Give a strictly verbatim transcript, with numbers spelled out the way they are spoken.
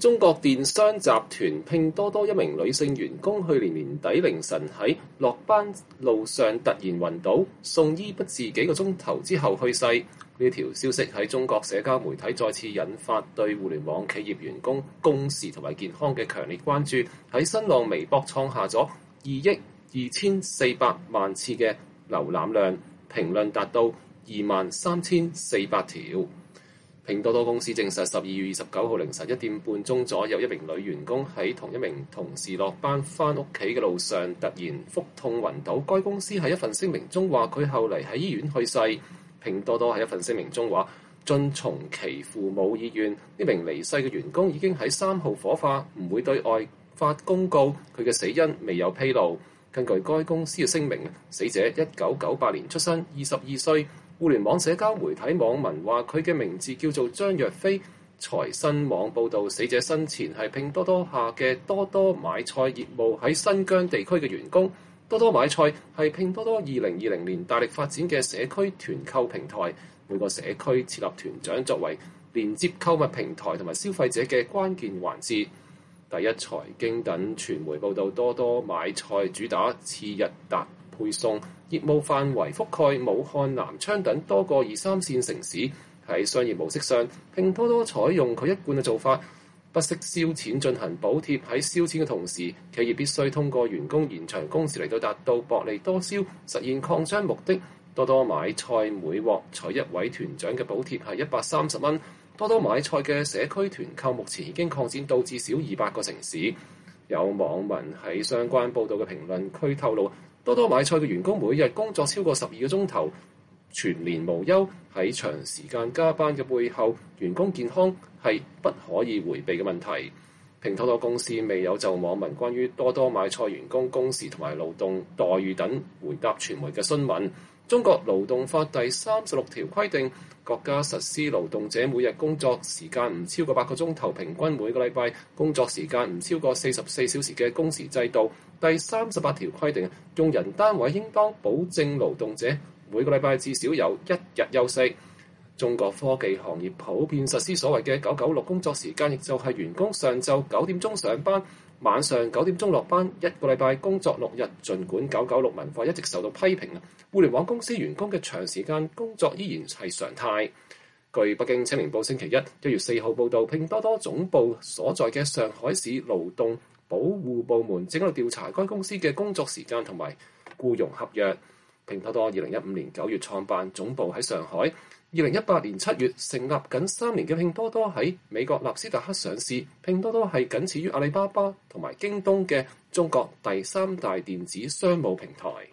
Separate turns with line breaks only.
中國電商集團拼多多一名女性員工去年年底凌晨喺落班路上突然暈倒，送醫不治幾個鐘頭之後去世。呢條消息喺中國社交媒體再次引發對互聯網企業員工工時同埋健康嘅強烈關注，喺新浪微博創下咗二億二千四百萬次嘅瀏覽量，評論達到二萬三千四百條。拼多多公司證實，十二月二十九號凌晨一點半鐘左右，一名女員工喺同一名同事落班返屋企嘅路上突然腹痛暈倒。該公司喺一份聲明中話，佢後嚟喺醫院去世。拼多多喺一份聲明中話，遵從其父母意願，呢名離世嘅員工已經喺三號火化，唔會對外發公告，佢嘅死因未有披露。根據該公司嘅聲明，死者一九九八年出生，二十二歲。互聯網社交媒體網民話佢嘅名字叫做張若飛。財新網報導，死者生前係拼多多下嘅多多買菜業務喺新疆地區嘅員工。多多買菜係拼多多二零二零年大力發展嘅社區團購平台，每個社區設立團長作為連接購物平台同埋消費者嘅關鍵環節。第一財經等傳媒報導，多多買菜主打次日達配送，業務範圍覆蓋武漢、南昌等多個二三線城市。喺商業模式上，拼多多採用佢一貫嘅做法，不惜燒錢進行補貼。喺燒錢嘅同時，企業必須通過員工延長工時嚟到達到薄利多銷，實現擴張目的。多多買菜每獲取一位團長嘅補貼係一百三十蚊。多多買菜嘅社區團購目前已經擴展到至少二百個城市。有網民喺相關報導嘅評論區透露，多多買菜嘅員工每日工作超過十二個鐘頭，全年無休。喺長時間加班嘅背後，員工健康係不可以迴避嘅問題。拼多多公司未有就網民關於多多買菜員工工時同埋勞動待遇等回答傳媒嘅詢問。中國勞動法第三十六條規定，國家實施勞動者每日工作時間唔超過八個鐘頭，平均每個禮拜工作時間唔超過四十四小時嘅工時制度。第三十八條規定，用人單位應當保證勞動者每個禮拜至少有一日休息。中國科技行業普遍實施所謂嘅九九六工作時間，亦就係員工上晝九點鐘上班，晚上九點鐘落班，一個禮拜工作六日。儘管九九六文化一直受到批評，互聯網公司員工嘅長時間工作依然係常態。據北京青年報星期一一月四號報導，拼多多總部所在嘅上海市勞動保護部門正喺度調查該公司嘅工作時間同埋僱傭合約。拼多多二零一五年九月創辦，總部喺上海。二零一八年七月成立僅三年嘅拼多多喺美國納斯達克上市。拼多多係僅次於阿里巴巴同埋京東嘅中國第三大電子商務平台。